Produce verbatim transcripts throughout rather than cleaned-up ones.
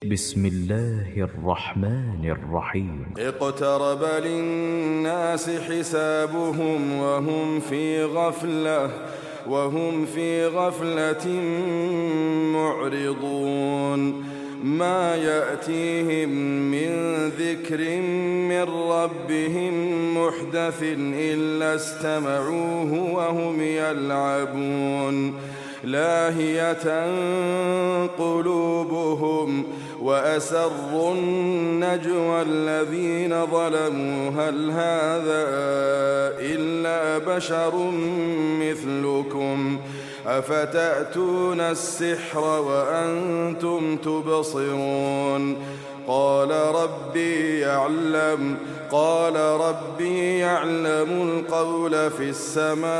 بسم الله الرحمن الرحيم اقترب للناس حسابهم وهم في غفلة وهم في غفلة معرضون ما يأتيهم من ذكر من ربهم محدث إلا استمعوه وهم يلعبون لاهية قلوبهم وأسروا النجوى الذين ظلموا هل هذا إلا بشر مثلكم أفتأتون السحر وأنتم تبصرون قال ربي يعلم قال ربي يعلم القول في السماء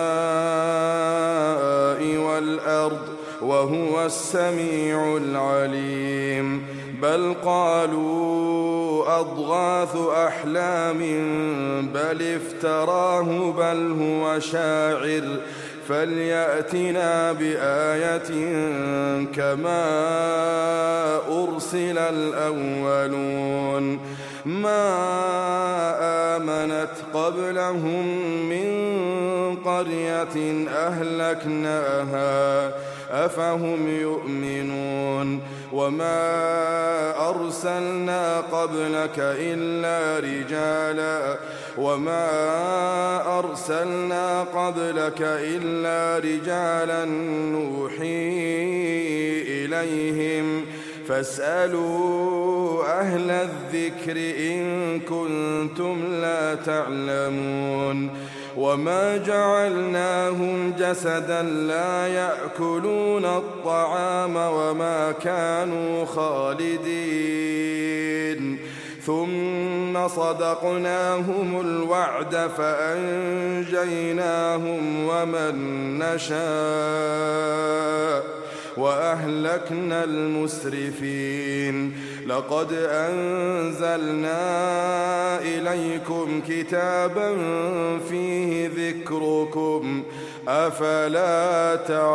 والأرض وهو السميع العليم بل قالوا أضغاث أحلام بل افتراه بل هو شاعر فليأتنا بآية كما أرسل الأولون ما آمنت قبلهم من قرية أهلكناها أفهم يؤمنون وما أرسلنا قبلك إلا رجالا وما أرسلنا قبلك إلا رجالا نوحي إليهم فاسألوا أهل الذكر إن كنتم لا تعلمون وما جعلناهم جسدا لا يأكلون الطعام وما كانوا خالدين ثم صدقناهم الوعد فأنجيناهم ومن نشاء وأهلكنا المسرفين لقد أنزلنا إليكم كتابا فيه ذكركم أفلا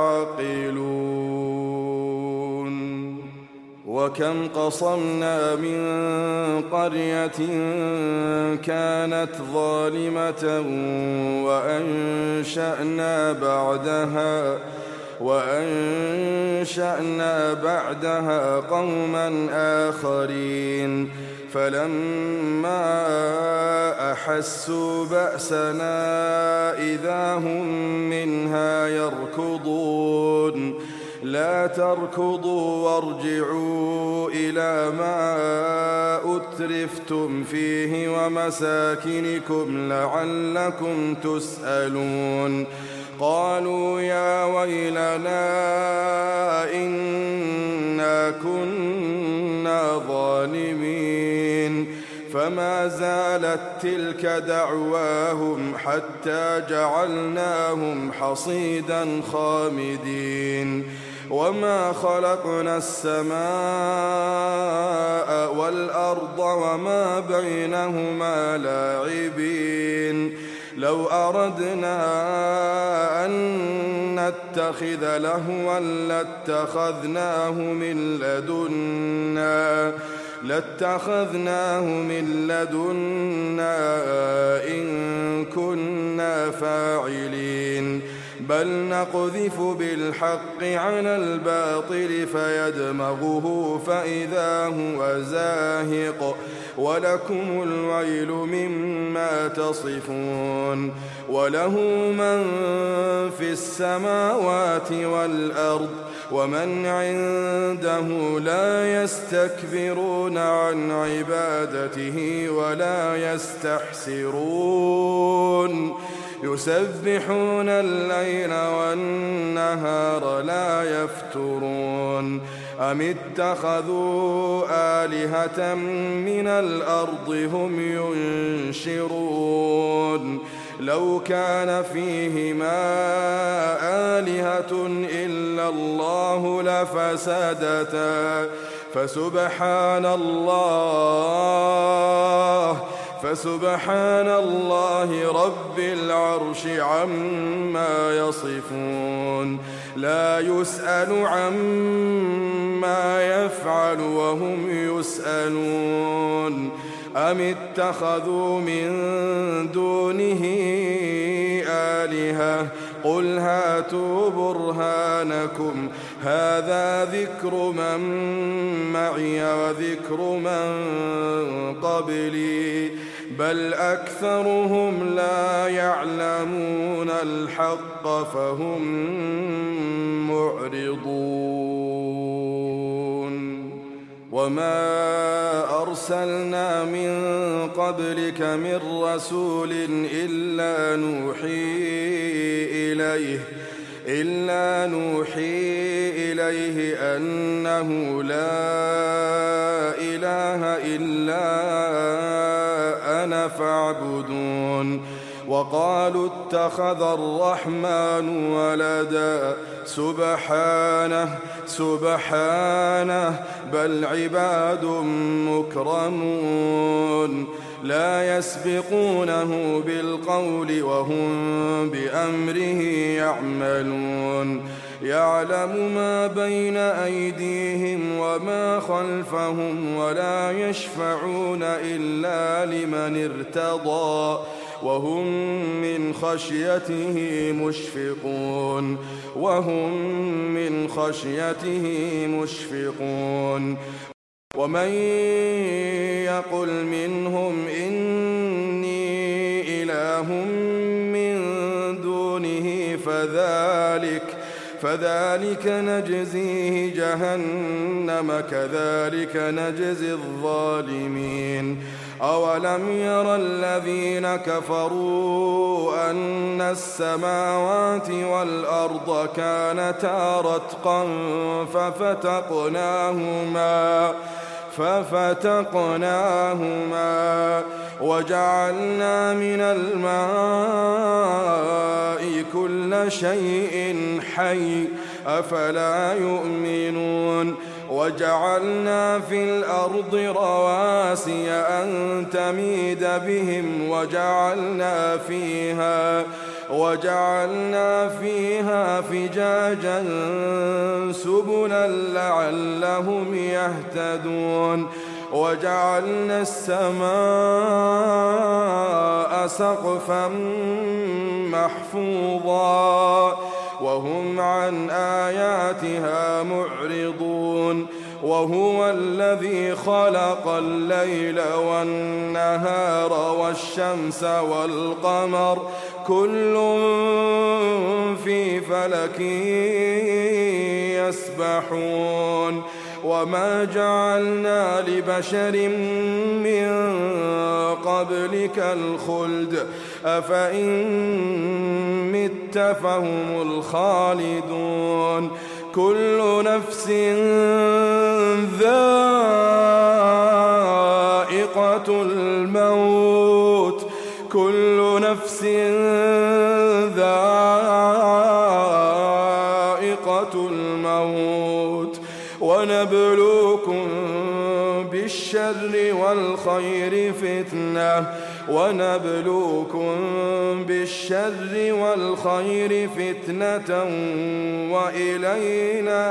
تعقلون وكم قصمنا من قرية كانت ظالمة وأنشأنا بعدها وأنشأنا بعدها قوما آخرين فلما أحسوا بأسنا إذا هم منها يركضون لا تركضوا وارجعوا إلى ما أترفتم فيه ومساكنكم لعلكم تسألون قالوا يا ويلنا إنا كنا ظالمين فما زالت تلك دعواهم حتى جعلناهم حصيدا خامدين وما خلقنا السماء والأرض وما بينهما لاعبين لو أردنا أن نتخذ لهوا لاتخذناه من لدنا لاتخذناه من لدنا إن كنا فاعلين بل نقذف بالحق على الباطل فيدمغه فإذا هو زاهق ولكم الويل مما تصفون وله من في السماوات والأرض ومن عنده لا يستكبرون عن عبادته ولا يستحسرون يسبحون الليل والنهار لا يفترون أم اتخذوا آلهة من الأرض هم ينشرون لو كان فيهما آلهة إلا الله لفسدتا فسبحان الله فسبحان الله رب العرش عما يصفون لا يسأل عما يفعل وهم يسألون أم اتخذوا من دونه آلهة قل هاتوا برهانكم هذا ذكر من معي وذكر من قبلي بل أكثرهم لا يعلمون الحق فهم معرضون وما أرسلنا من قبلك من رسول إلا نوحي إليه إلا نوحي إليه أنه لا إله إلا أنا فاعبدون وقالوا اتخذ الرحمن ولدا سبحانه سبحانه بل عباد مكرمون لا يسبقونه بالقول وهم بأمره يعملون يعلم ما بين أيديهم وما خلفهم ولا يشفعون إلا لمن ارتضى وهم من خشيته مشفقون وهم من خشيته مشفقون ومن يقل منهم إني إله من دونه فذلك فذلك نجزيه جهنم كذلك نجزي الظالمين أولم ير الذين كفروا أن السماوات والأرض كانتا رتقا ففتقناهما ففتقناهما وجعلنا من الماء كل شيء حي أفلا يؤمنون وجعلنا في الأرض رواسي أن تميد بهم وجعلنا فيها وجعلنا فيها فجاجا سبلا لعلهم يهتدون وجعلنا السماء سقفا محفوظا وهم عن آياتها معرضون وهو الذي خلق الليل والنهار والشمس والقمر كل في فلك يسبحون وما جعلنا لبشر من قبلك الخلد أفإن مت فهم الخالدون كل نفس ذائقة الموت كل نفس ذائقة الموت ونبلوكم بالشر والخير فتنة ونبلوكم بالشر والخير فتنة وإلينا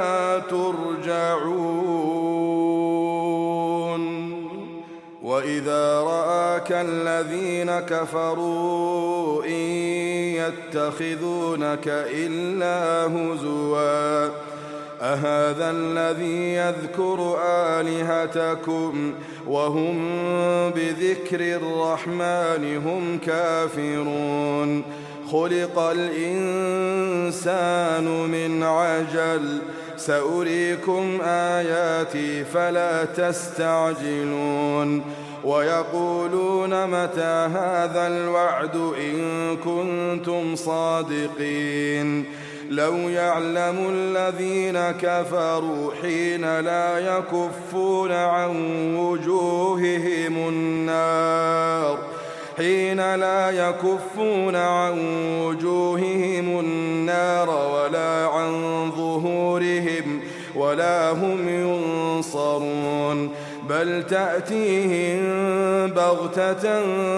ترجعون وإذا رآك الذين كفروا إن يتخذونك إلا هزوا أهذا الذي يذكر آلهتكم وهم بذكر الرحمن هم كافرون خلق الإنسان من عجل سأريكم آياتي فلا تستعجلون ويقولون متى هذا الوعد إن كنتم صادقين لو يعلم الذين كفروا حين لا يكفون عن وجوههم النار حين لا يكفون عن وجوههم النار ولا عن ظهورهم ولا هم ينصرون بل تأتيهم بغتة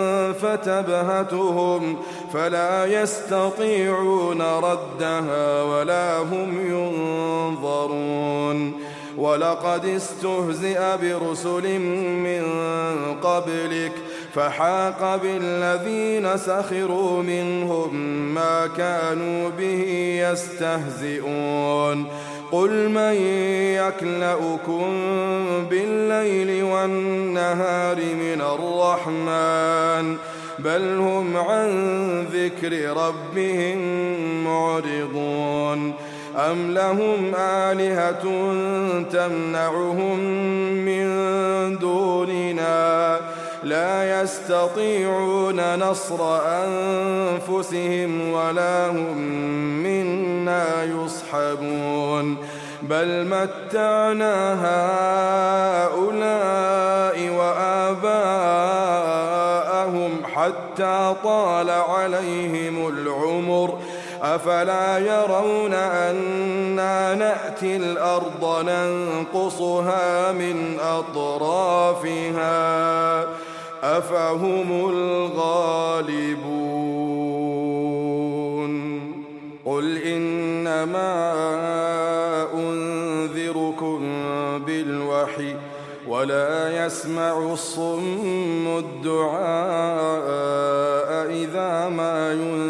فتبهتهم فلا يستطيعون ردها ولا هم ينظرون ولقد استهزئ برسل من قبلك فحاق بالذين سخروا منهم ما كانوا به يستهزئون قل من يكلؤكم بالليل والنهار من الرحمن بل هم عن ذكر ربهم معرضون أم لهم آلهة تمنعهم من دوننا لا يستطيعون نصر أنفسهم ولا هم منا يصحبون بل متعنا هؤلاء وآباءهم حتى طال عليهم العمر أفلا يرون أنا نأتي الأرض ننقصها من أطرافها أفهم الغالبون قل إنما أنذركم بالوحي ولا يسمع الصم الدعاء إذا ما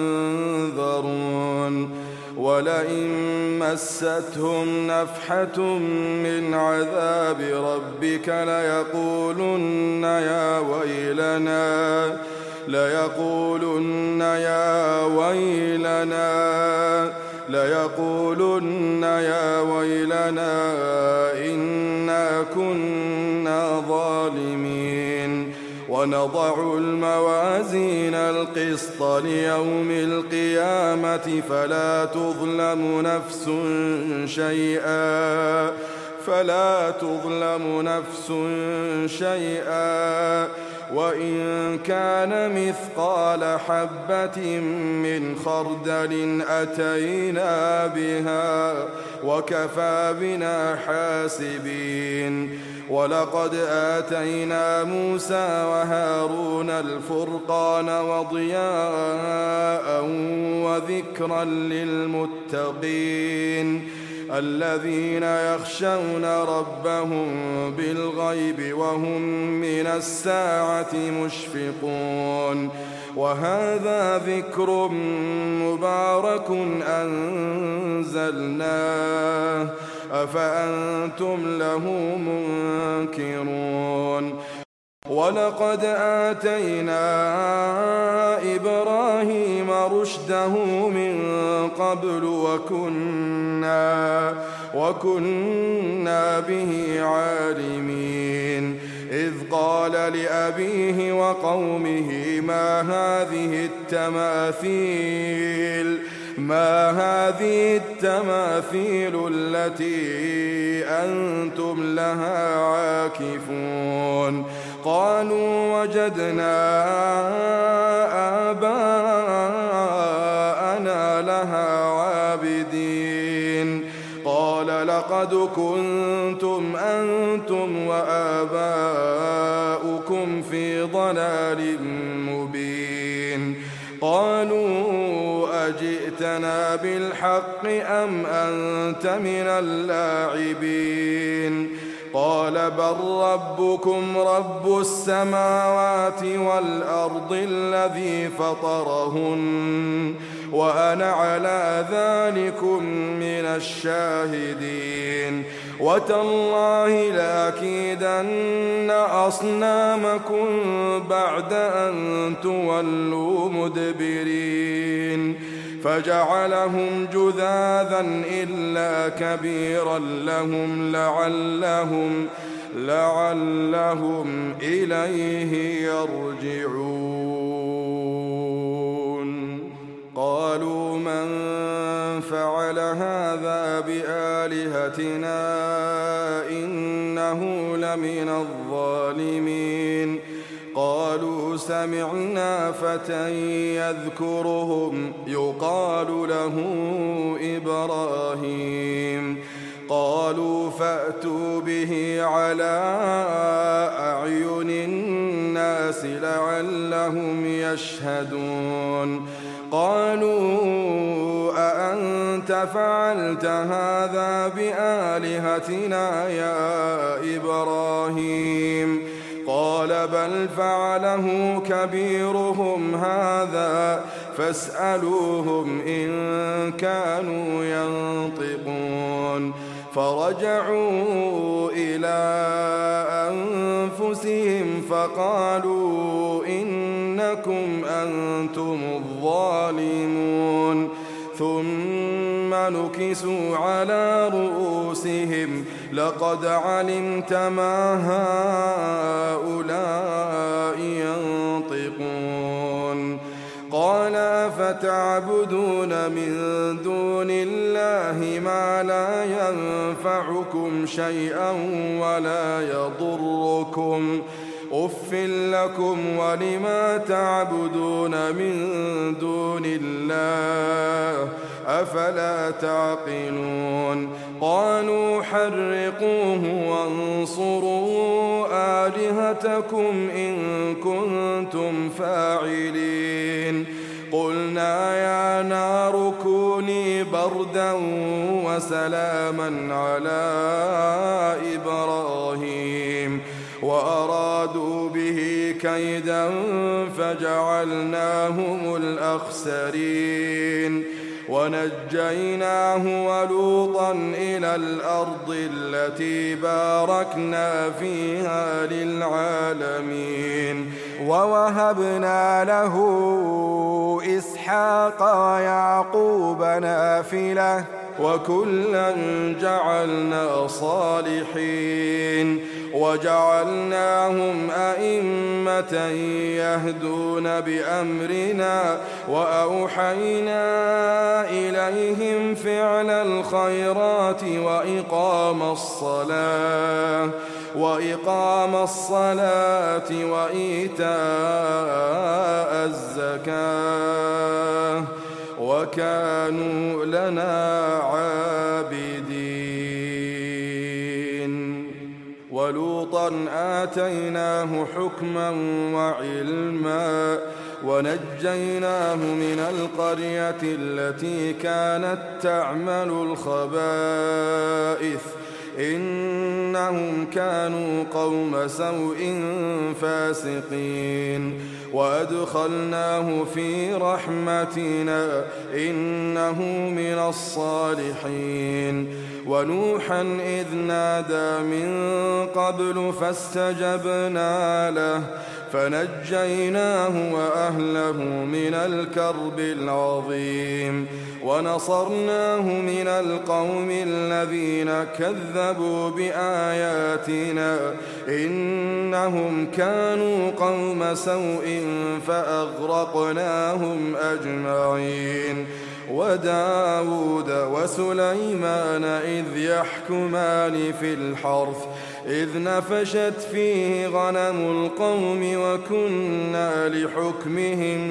ينذرون ولئن مستهم نفحة من عذاب ربك ليقولن يا ويلنا ليقولن يا ويلنا ليقولن يا ويلنا إنا كنا ظالمين ونضع الموازين القسط ليوم القيامة فلا تظلم نفس شيئا فلا تظلم نفس شيئا وإن كان مثقال حبة من خردل أتينا بها وكفى بنا حاسبين ولقد آتينا موسى وهارون الفرقان وضياء وذكرا للمتقين الذين يخشون ربهم بالغيب وهم من الساعة مشفقون وهذا ذكر مبارك أنزلناه أفأنتم له منكرون ولقد آتينا إبراهيم رشده من قبل وكنا, وكنا به عالمين إذ قال لأبيه وقومه ما هذه التماثيل ما هذه التماثيل التي أنتم لها عاكفون قالوا وجدنا آباءنا لها عابدين قال لقد كنتم أنتم وآباؤكم في ضلال مبين قالوا أجئتنا بالحق أم أنت من اللاعبين قال بل ربكم رب السماوات والأرض الذي فطرهن وأنا على ذلكم من الشاهدين وتالله لأكيدن أصنامكم بعد أن تولوا مدبرين فجعلهم جذاذا إلا كبيرا لهم لعلهم لعلهم إليه يرجعون قالوا من فعل هذا بآلهتنا إنه لمن الظالمين قالوا سمعنا فتى يذكرهم يقال له إبراهيم قالوا فأتوا به على الناس لعلهم يشهدون قالوا أأنت فعلت هذا بآلهتنا يا إبراهيم قال بل فعله كبيرهم هذا فاسألوهم إن كانوا ينطقون فرجعوا إلى أنفسهم فقالوا إنكم أنتم الظالمون ثم نكسوا على رؤوسهم لقد علمت ما هؤلاء ينطقون قال أفتعبدون من دون الله ما لا ينفعكم شيئا ولا يضركم أف لكم ولما تعبدون من دون الله أفلا تعقلون قالوا حرقوه وانصروا آلهتكم إن كنتم فاعلين قلنا يا نار كوني بردا وسلاما على إبراهيم وأرادوا به كيدا فجعلناهم الأخسرين ونجيناه ولوطا إلى الأرض التي باركنا فيها للعالمين ووهبنا له إسحاق ويعقوب نافلة وكلا جعلنا صالحين وجعلناهم أئمة يهدون بأمرنا وأوحينا إليهم فعل الخيرات وإقام الصلاة وإقام الصلاة وإيتاء الزكاة وكانوا لنا عابدين ولوطا آتيناه حكما وعلما ونجيناه من القرية التي كانت تعمل الخبائث إنهم كانوا قوم سوء فاسقين وأدخلناه في رحمتنا إنه من الصالحين ونوحا إذ نادى من قبل فاستجبنا له فنجيناه وأهله من الكرب العظيم ونصرناه من القوم الذين كذبوا بآياتنا إنهم كانوا قوم سوء فأغرقناهم أجمعين وداود وسليمان إذ يحكمان في الحرث إذ نفشت فيه غنم القوم وكنا لحكمهم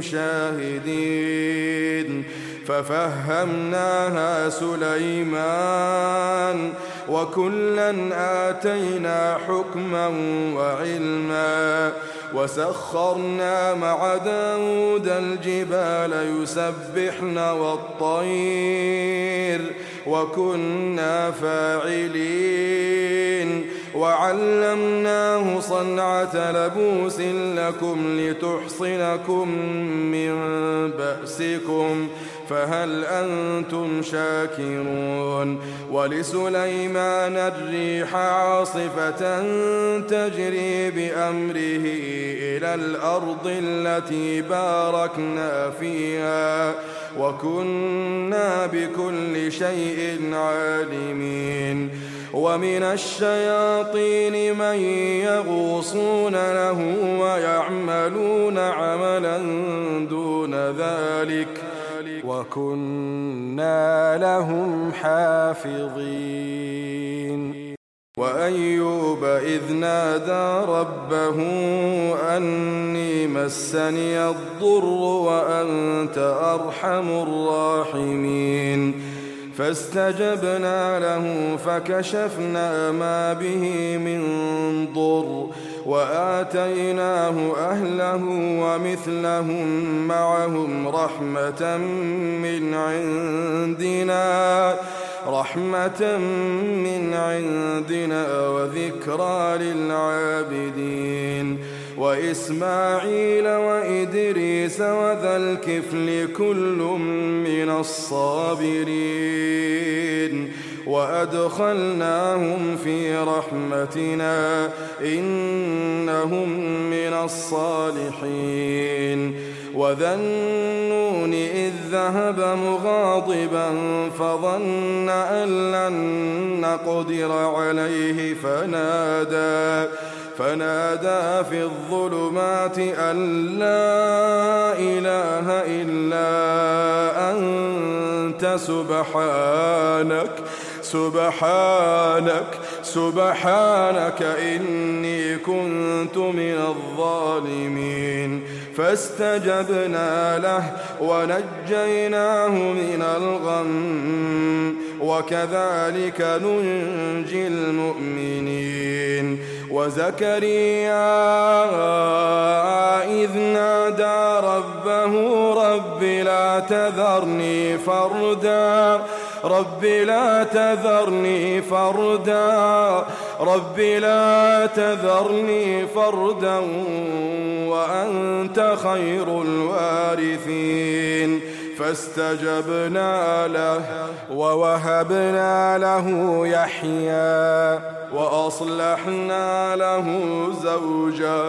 شاهدين ففهمناها سليمان وكلا آتينا حكما وعلما وسخرنا مع داود الجبال يسبحن والطير وكنا فاعلين وعلمناه صنعة لبوس لكم لتحصنكم من بأسكم فهل أنتم شاكرون ولسليمان الريح عاصفة تجري بأمره إلى الأرض التي باركنا فيها وكنا بكل شيء عالمين ومن الشياطين من يغوصون له ويعملون عملا دون ذلك وكنا لهم حافظين وأيوب إذ نادى ربه أني مسني الضر وأنت أرحم الراحمين فاستجبنا له فكشفنا ما به من ضر وآتيناه أهله ومثلهم معهم رحمة من عندنا رحمة من عندنا وذكرى للعابدين وإسماعيل وإدريس وذا الكفل كل من الصابرين وأدخلناهم في رحمتنا إنهم من الصالحين وذا النون إذ ذهب مغاضبا فظن أن لن نقدر عليه فنادى فنادى في الظلمات أن لا إله إلا أنت سبحانك سبحانك سبحانك إني كنت من الظالمين فاستجبنا له ونجيناه من الغم وكذلك ننجي المؤمنين وزكريا إذ نادى ربه رب لا تذرني فردا رب لا تذرني فردا رب لا تذرني فردا وأنت خير الوارثين فاستجبنا له ووهبنا له يحيى وأصلحنا له زوجه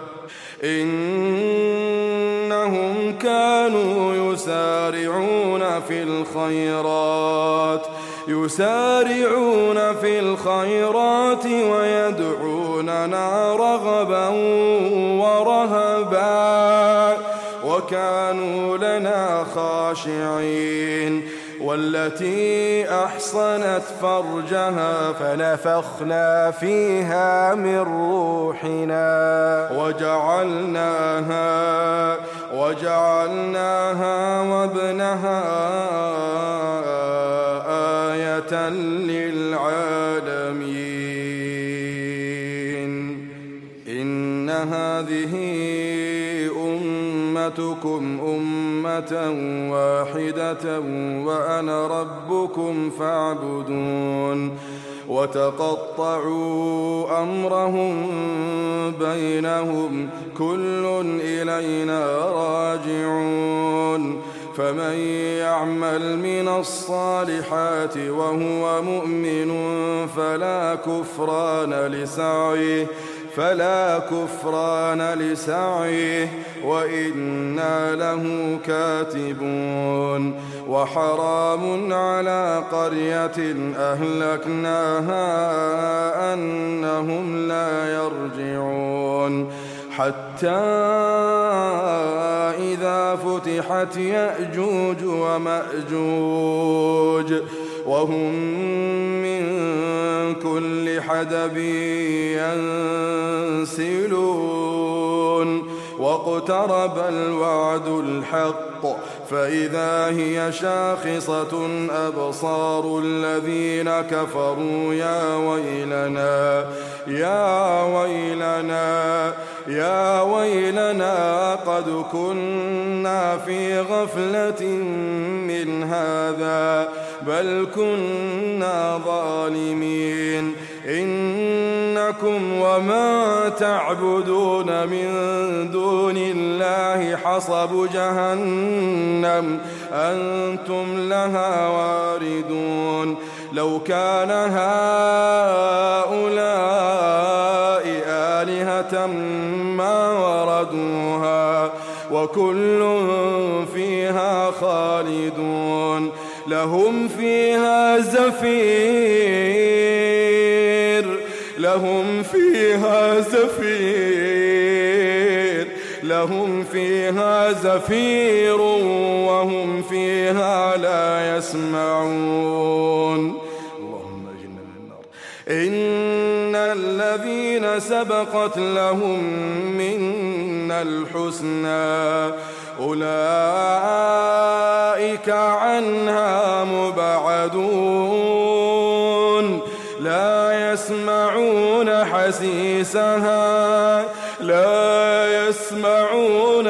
إنهم كانوا يسارعون في الخيرات يسارعون في الخيرات ويدعوننا رغبا ورهبا وكانوا لنا خاشعين والتي أحصنت فرجها فنفخنا فيها من روحنا وجعلناها وجعلناها وابنها آية للعالمين إن هذه أمتكم أمة واحدة وأنا ربكم فاعبدون وتقطعوا أمرهم بينهم كل إلينا راجعون فمن يعمل من الصالحات وهو مؤمن فلا كفران لسعيه فلا كفران لسعيه وإنا له كاتبون وحرام على قرية أهلكناها أنهم لا يرجعون حتى إذا فتحت يأجوج ومأجوج وهم من كل حدب ينسلون واقترب الوعد الحق فإذا هي شاخصة أبصار الذين كفروا يا ويلنا يا ويلنا يا ويلنا قد كنا في غفلة من هذا بل كنا ظالمين إنكم وما تعبدون من دون الله حصب جهنم أنتم لها واردون لو كان هؤلاء آلهة ما وردوها وكل فيها خالدون لهم فيها زفير لهم فيها زفير لهم فيها زفير وهم فيها لا يسمعون اللهم اجرنا من النار إن الذين سبقت لهم منا الحسنى أولئك عنها مبعدون لا يسمعون حسيسها لا يسمعون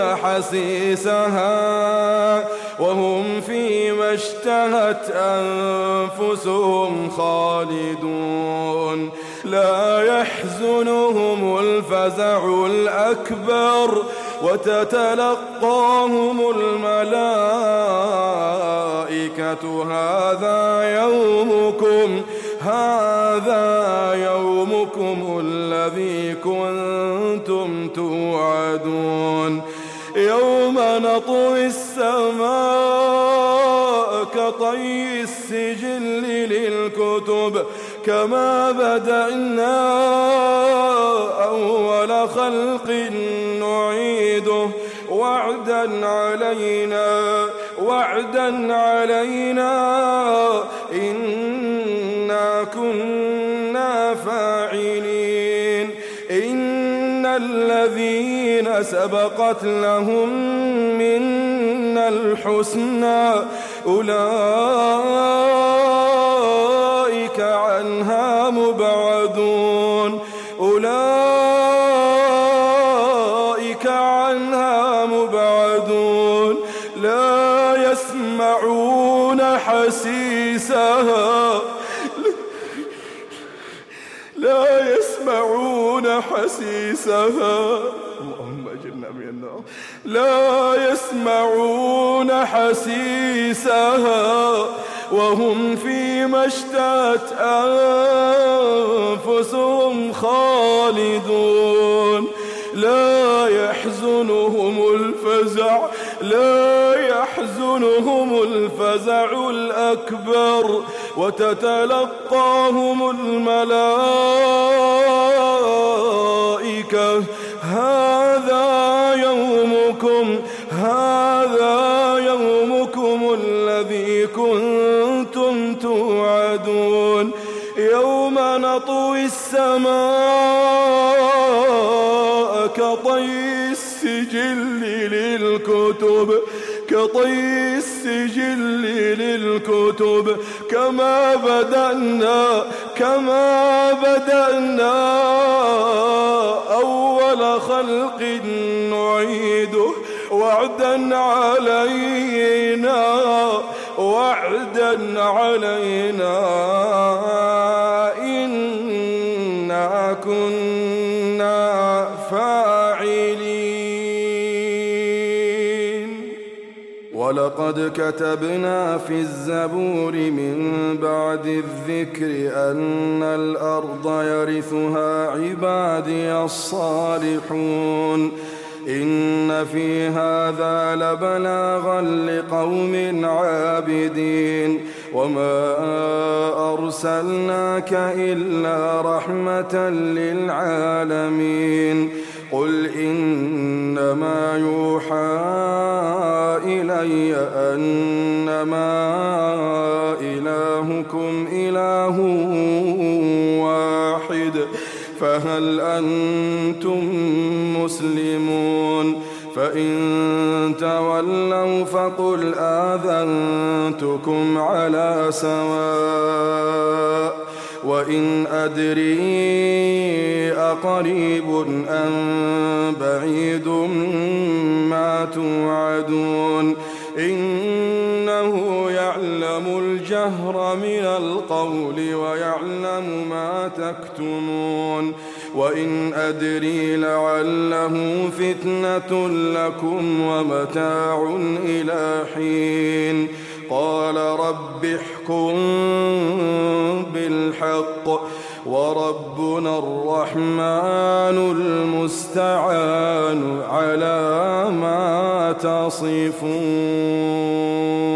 حسيسها وهم فيما اشتهت أنفسهم خالدون لا يحزنهم الفزع الأكبر وتتلقاهم الملائكة هذا يومكم هذا يومكم الذي كنتم توعدون يوم نطوي السماء كطي السجل للكتب كما بدأنا أول خلق نعيده وعدا علينا وعدا علينا إنا كنا فاعلين إن الذين سبقت لهم منا الحسنى أولئك عنها مبعدون أولئك عنها مبعدون لا يسمعون حسيسها لا يسمعون حسيسها اللهم أجرنا من النار لا يسمعون حسيسها وهم فيما اشتهت أنفسهم خالدون لا يحزنهم الفزع لا يحزنهم الفزع الأكبر وتتلقاهم الملائكة هذا يومكم هذا يومكم الذي كنتم توعدون يوم نطوي السماء كطي السجل للكتب كطي السجل للكتب كما بدأنا كما بدأنا أول خلق نعيده وعدا علينا وعدا علينا إنا كنا فاعلين ولقد كتبنا في الزبور من بعد الذكر أن الأرض يرثها عبادي الصالحون إن في هذا لبلاغا لقوم عابدين وما أرسلناك إلا رحمة للعالمين قل إنما يوحى إلي أنما إلهكم إله واحد فهل أنتم مسلمون فإن تولوا فقل آذنتكم على سواء وإن أدري أقريب أم بعيد ما توعدون إنه يعلم الجهر من القول ويعلم ما تكتمون وإن أدري لعله فتنة لكم ومتاع إلى حين قال رب احكم بالحق وربنا الرحمن المستعان على ما تصفون.